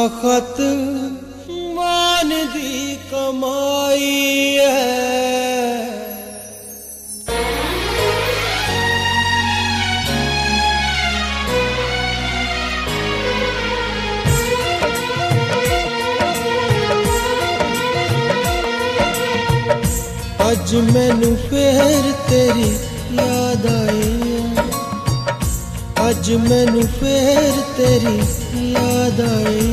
आखत मान दी कमाई है। अज मैनू फेर तेरी याद आई, अज मैनू फेर तेरी याद आई।